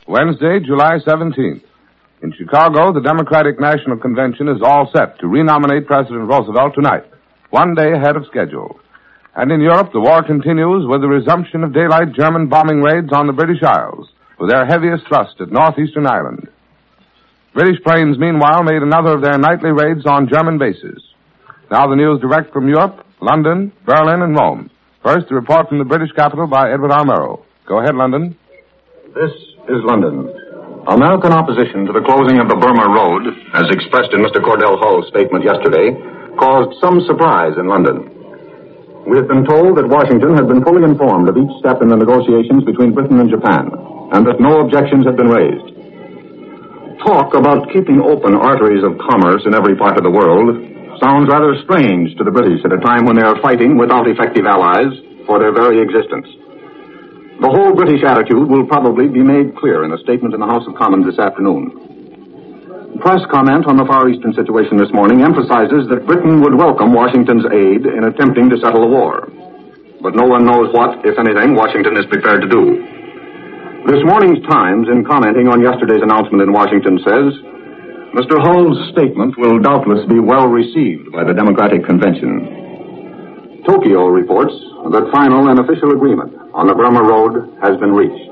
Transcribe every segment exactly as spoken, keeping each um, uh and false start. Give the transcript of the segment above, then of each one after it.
Wednesday, July seventeenth. In Chicago, the Democratic National Convention is all set to renominate President Roosevelt tonight, one day ahead of schedule. And in Europe, the war continues with the resumption of daylight German bombing raids on the British Isles, with their heaviest thrust at northeastern Ireland. British planes, meanwhile, made another of their nightly raids on German bases. Now the news direct from Europe, London, Berlin, and Rome. First, a report from the British capital by Edward R. Murrow. Go ahead, London. This is London. American opposition to the closing of the Burma Road, as expressed in Mister Cordell Hull's statement yesterday, caused some surprise in London. We have been told that Washington had been fully informed of each step in the negotiations between Britain and Japan, and that no objections had been raised. Talk about keeping open arteries of commerce in every part of the world sounds rather strange to the British at a time when they are fighting without effective allies for their very existence. The whole British attitude will probably be made clear in a statement in the House of Commons this afternoon. Press comment on the Far Eastern situation this morning emphasizes that Britain would welcome Washington's aid in attempting to settle the war. But no one knows what, if anything, Washington is prepared to do. This morning's Times, in commenting on yesterday's announcement in Washington, says, Mister Hull's statement will doubtless be well received by the Democratic Convention. Tokyo reports that final and official agreement on the Burma Road has been reached.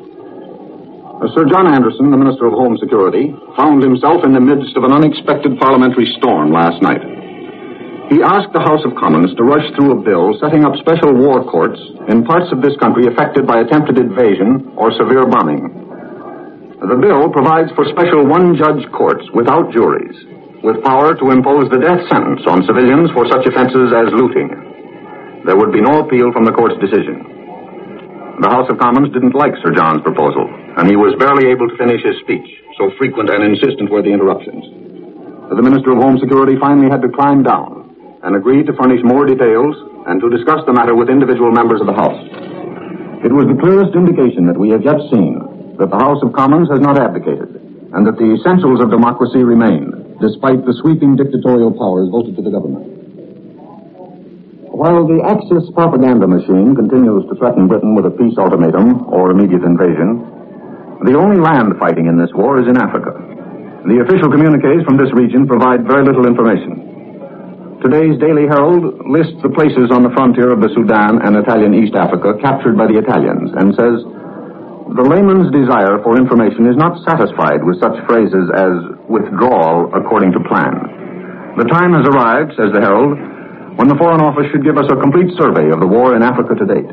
Sir John Anderson, the Minister of Home Security, found himself in the midst of an unexpected parliamentary storm last night. He asked the House of Commons to rush through a bill setting up special war courts in parts of this country affected by attempted invasion or severe bombing. The bill provides for special one-judge courts without juries, with power to impose the death sentence on civilians for such offenses as looting. There would be no appeal from the court's decision. The House of Commons didn't like Sir John's proposal, and he was barely able to finish his speech, so frequent and insistent were the interruptions. The Minister of Home Security finally had to climb down and agreed to furnish more details and to discuss the matter with individual members of the House. It was the clearest indication that we have yet seen that the House of Commons has not abdicated, and that the essentials of democracy remain, despite the sweeping dictatorial powers voted to the government. While the Axis propaganda machine continues to threaten Britain with a peace ultimatum or immediate invasion, the only land fighting in this war is in Africa. The official communiques from this region provide very little information. Today's Daily Herald lists the places on the frontier of the Sudan and Italian East Africa captured by the Italians and says, the layman's desire for information is not satisfied with such phrases as withdrawal according to plan. The time has arrived, says the Herald, when the Foreign Office should give us a complete survey of the war in Africa to date.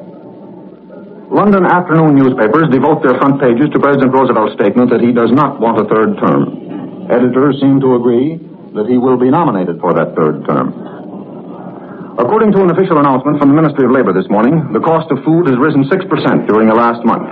London afternoon newspapers devote their front pages to President Roosevelt's statement that he does not want a third term. Editors seem to agree that he will be nominated for that third term. According to an official announcement from the Ministry of Labor this morning, the cost of food has risen six percent during the last month.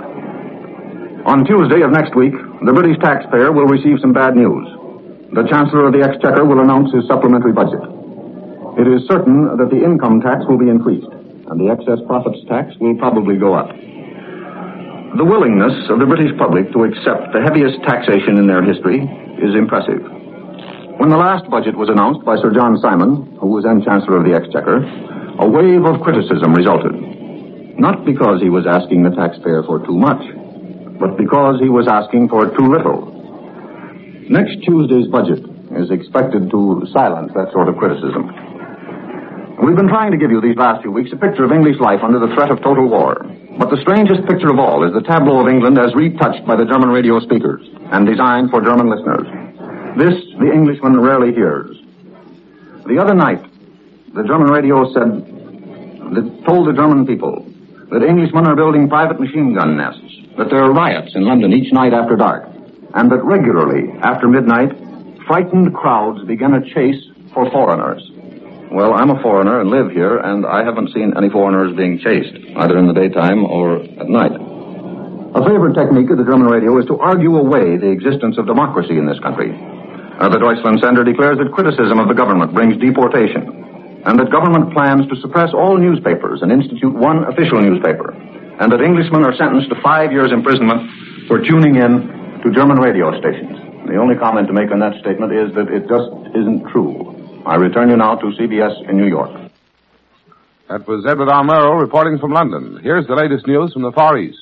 On Tuesday of next week, the British taxpayer will receive some bad news. The Chancellor of the Exchequer will announce his supplementary budget. It is certain that the income tax will be increased, and the excess profits tax will probably go up. The willingness of the British public to accept the heaviest taxation in their history is impressive. When the last budget was announced by Sir John Simon, who was then Chancellor of the Exchequer, a wave of criticism resulted. Not because he was asking the taxpayer for too much, but because he was asking for too little. Next Tuesday's budget is expected to silence that sort of criticism. We've been trying to give you these last few weeks a picture of English life under the threat of total war. But the strangest picture of all is the tableau of England as retouched by the German radio speakers and designed for German listeners. This the Englishman rarely hears. The other night, the German radio said, that told the German people that Englishmen are building private machine gun nests, that there are riots in London each night after dark, and that regularly, after midnight, frightened crowds begin a chase for foreigners. Well, I'm a foreigner and live here, and I haven't seen any foreigners being chased, either in the daytime or at night. A favorite technique of the German radio is to argue away the existence of democracy in this country. Uh, the Deutschlandsender declares that criticism of the government brings deportation, and that government plans to suppress all newspapers and institute one official newspaper, and that Englishmen are sentenced to five years imprisonment for tuning in to German radio stations. The only comment to make on that statement is that it just isn't true. I return you now to C B S in New York. That was Edward R. Murrow reporting from London. Here's the latest news from the Far East.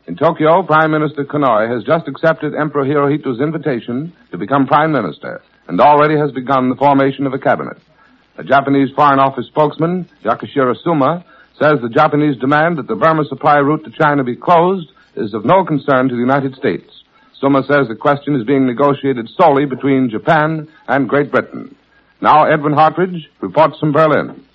In Tokyo, Prime Minister Konoe has just accepted Emperor Hirohito's invitation to become Prime Minister and already has begun the formation of a cabinet. A Japanese Foreign Office spokesman, Yakashiro Suma, says the Japanese demand that the Burma supply route to China be closed is of no concern to the United States. Suma says the question is being negotiated solely between Japan and Great Britain. Now, Edwin Hartridge reports from Berlin.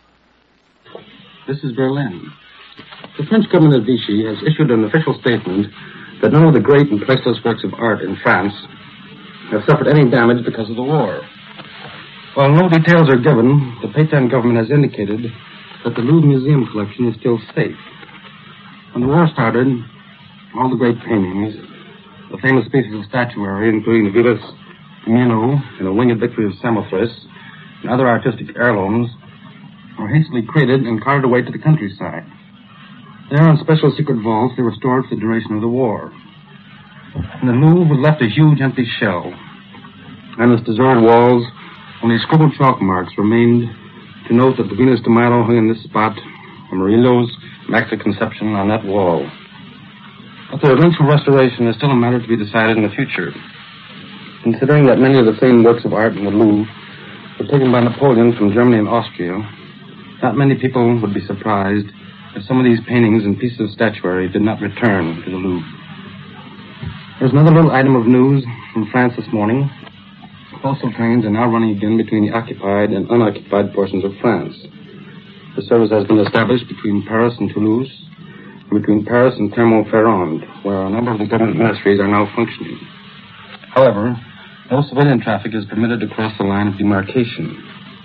This is Berlin. The French government of Vichy has issued an official statement that none of the great and priceless works of art in France have suffered any damage because of the war. While no details are given, the Pétain government has indicated that the Louvre Museum collection is still safe. When the war started, all the great paintings, the famous pieces of statuary, including the Venus de Milo and the Winged Victory of Samothrace, and other artistic heirlooms, were hastily crated and carted away to the countryside. There, in special secret vaults, they were stored for the duration of the war. In the Louvre was left a huge empty shell. On its deserted walls, only scribbled chalk marks remained to note that the Venus de Milo hung in this spot, and Murillo's Immaculate Conception on that wall. But their eventual restoration is still a matter to be decided in the future. Considering that many of the famed works of art in the Louvre were taken by Napoleon from Germany and Austria, not many people would be surprised if some of these paintings and pieces of statuary did not return to the Louvre. There's another little item of news from France this morning. Postal trains are now running again between the occupied and unoccupied portions of France. The service has been established between Paris and Toulouse, and between Paris and Clermont-Ferrand, where a number of the government ministries are now functioning. However, no civilian traffic is permitted to cross the line of demarcation.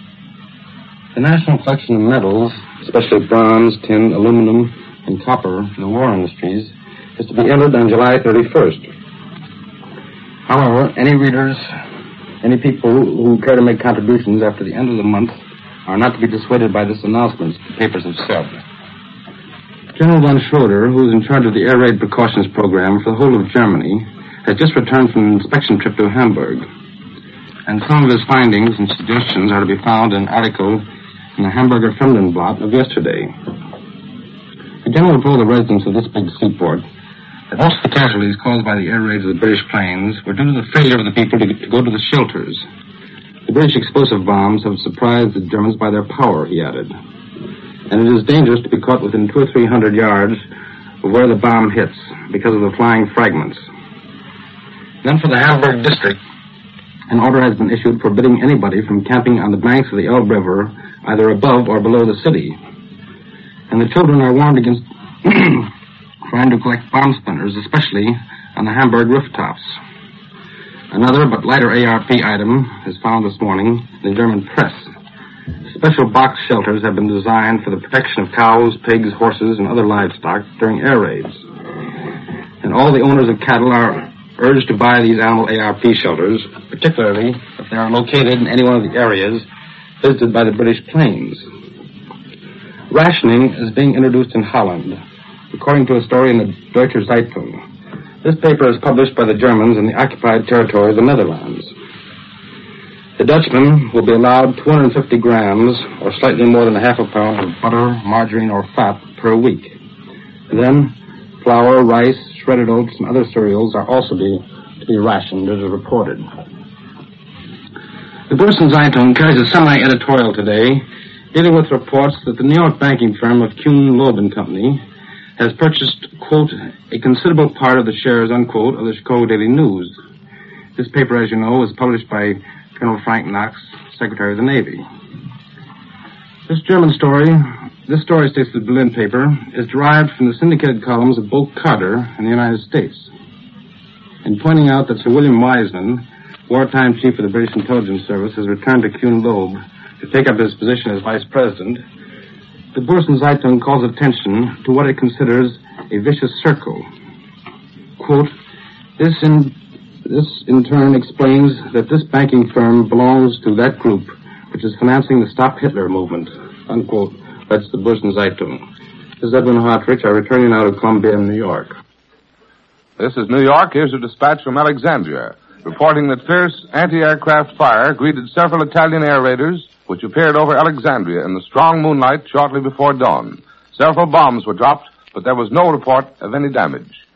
The national collection of metals, especially bronze, tin, aluminum, and copper for the war industries, is to be entered on July thirty-first. However, any readers, any people who care to make contributions after the end of the month are not to be dissuaded by this announcement, the papers have said. General von Schroeder, who is in charge of the air raid precautions program for the whole of Germany, has just returned from an inspection trip to Hamburg. And some of his findings and suggestions are to be found in an article in the Hamburger Fremdenblatt of yesterday. The general told the residents of this big seaport that most of the casualties caused by the air raids of the British planes were due to the failure of the people to, to go to the shelters. The British explosive bombs have surprised the Germans by their power, he added. And it is dangerous to be caught within two or three hundred yards of where the bomb hits because of the flying fragments. Then for the Hamburg district, an order has been issued forbidding anybody from camping on the banks of the Elbe River, either above or below the city. And the children are warned against trying to collect bomb splinters, especially on the Hamburg rooftops. Another but lighter A R P item is found this morning in the German press. Special box shelters have been designed for the protection of cows, pigs, horses, and other livestock during air raids. And all the owners of cattle are urged to buy these animal A R P shelters, particularly if they are located in any one of the areas visited by the British planes. Rationing is being introduced in Holland, according to a story in the Deutsche Zeitung. This paper is published by the Germans in the occupied territory of the Netherlands. The Dutchmen will be allowed two hundred fifty grams, or slightly more than a half a pound, of butter, margarine, or fat per week. And then, flour, rice, shredded oats, and other cereals are also be, to be rationed, as reported. The Boston Zeitung carries a semi-editorial today dealing with reports that the New York banking firm of Kuhn, Loeb and Company has purchased, quote, a considerable part of the shares, unquote, of the Chicago Daily News. This paper, as you know, was published by Colonel Frank Knox, Secretary of the Navy. This German story, this story, states the Berlin paper, is derived from the syndicated columns of Bolt Carter in the United States. In pointing out that Sir William Wiseman, wartime chief of the British Intelligence Service, has returned to Kuhn Loeb to take up his position as vice president, the Boston Zeitung calls attention to what it considers a vicious circle. Quote, this in, this in turn explains that this banking firm belongs to that group which is financing the Stop Hitler movement, unquote. That's the Boston Zeitung. This is Edwin Hartridge. I return you now to Columbia in New York. This is New York. Here's a dispatch from Alexandria, reporting that fierce anti-aircraft fire greeted several Italian air raiders which appeared over Alexandria in the strong moonlight shortly before dawn. Several bombs were dropped, but there was no report of any damage.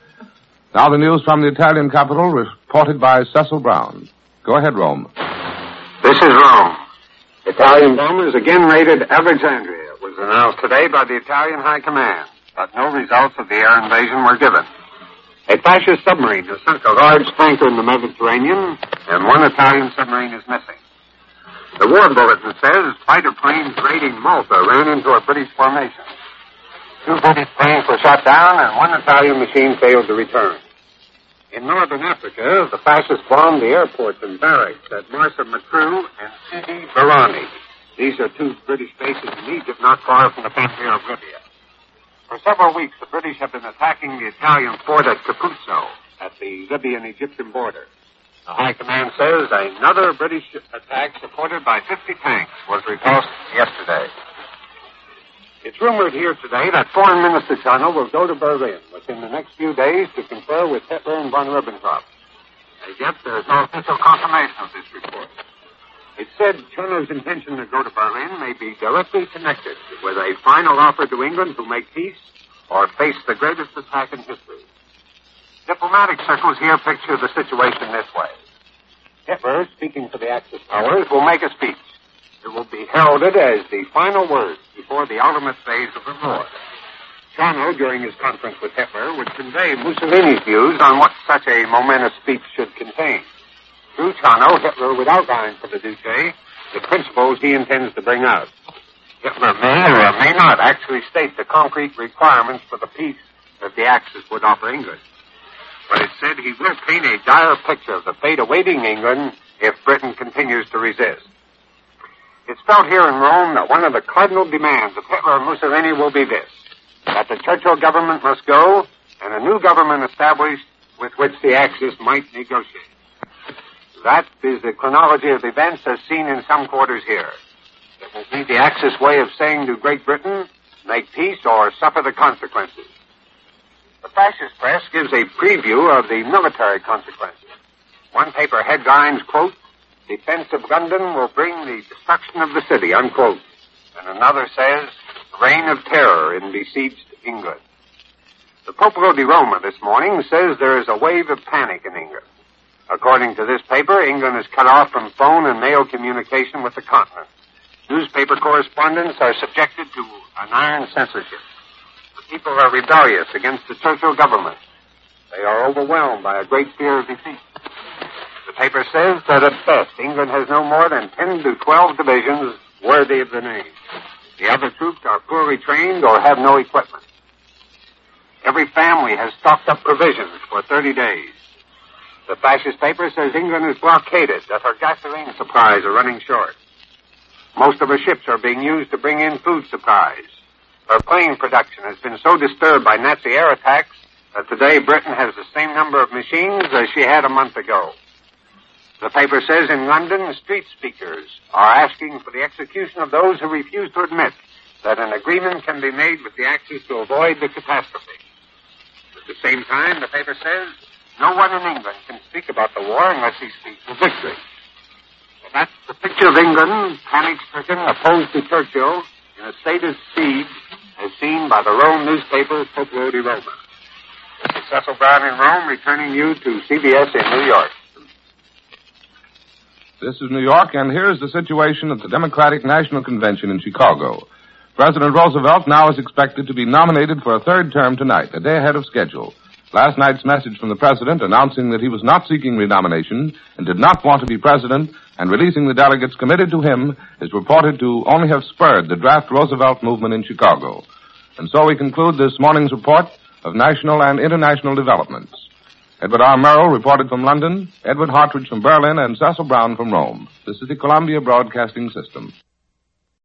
Now the news from the Italian capital, reported by Cecil Brown. Go ahead, Rome. This is Rome. Italian bombers again raided Alexandria. It was announced today by the Italian High Command, but no results of the air invasion were given. A fascist submarine has sunk a large tanker in the Mediterranean, and one Italian submarine is missing. The war bulletin says fighter planes raiding Malta ran into a British formation. Two British planes were shot down, and one Italian machine failed to return. In northern Africa, the fascists bombed the airports and barracks at Marsa Matruh and Sidi Barrani. These are two British bases in Egypt, not far from the frontier of Libya. For several weeks, the British have been attacking the Italian fort at Capuzzo, at the Libyan-Egyptian border. The High Command says another British attack supported by fifty tanks was repulsed yesterday. It's rumored here today that Foreign Minister Chano will go to Berlin within the next few days to confer with Hitler and von Ribbentrop. As yet, there is no official confirmation of this report. It's said Chano's intention to go to Berlin may be directly connected with a final offer to England to make peace or face the greatest attack in history. Diplomatic circles here picture the situation this way. Hitler, speaking for the Axis powers, will make a speech. It will be heralded as the final words before the ultimate phase of the war. Chano, during his conference with Hitler, would convey Mussolini's views on what such a momentous speech should contain. Through Chano, Hitler would outline for the Duce the principles he intends to bring out. Hitler may or may not actually state the concrete requirements for the peace that the Axis would offer England. But it's said he will paint a dire picture of the fate awaiting England if Britain continues to resist. It's felt here in Rome that one of the cardinal demands of Hitler and Mussolini will be this, that the Churchill government must go and a new government established with which the Axis might negotiate. That is the chronology of events as seen in some quarters here. It will be the Axis way of saying to Great Britain, make peace or suffer the consequences. The fascist press gives a preview of the military consequences. One paper headlines, quote, defense of London will bring the destruction of the city, unquote. And another says, reign of terror in besieged England. The Popolo di Roma this morning says there is a wave of panic in England. According to this paper, England is cut off from phone and mail communication with the continent. Newspaper correspondents are subjected to an iron censorship. The people are rebellious against the Churchill government. They are overwhelmed by a great fear of defeat. The paper says that at best, England has no more than ten to twelve divisions worthy of the name. The other troops are poorly trained or have no equipment. Every family has stocked up provisions for thirty days. The fascist paper says England is blockaded, that her gasoline supplies are running short. Most of her ships are being used to bring in food supplies. Her plane production has been so disturbed by Nazi air attacks that today Britain has the same number of machines as she had a month ago. The paper says in London, street speakers are asking for the execution of those who refuse to admit that an agreement can be made with the Axis to avoid the catastrophe. At the same time, the paper says no one in England can speak about the war unless he speaks of victory. And that's the picture of England, panic-stricken, opposed to Churchill, in a state of siege, as seen by the Rome newspaper, Popolo di Roma. This is Cecil Brown in Rome, returning you to C B S in New York. This is New York, and here's the situation at the Democratic National Convention in Chicago. President Roosevelt now is expected to be nominated for a third term tonight, a day ahead of schedule. Last night's message from the president announcing that he was not seeking renomination and did not want to be president and releasing the delegates committed to him is reported to only have spurred the draft Roosevelt movement in Chicago. And so we conclude this morning's report of national and international developments. Edward R. Murrow reported from London, Edward Hartridge from Berlin, and Cecil Brown from Rome. This is the Columbia Broadcasting System.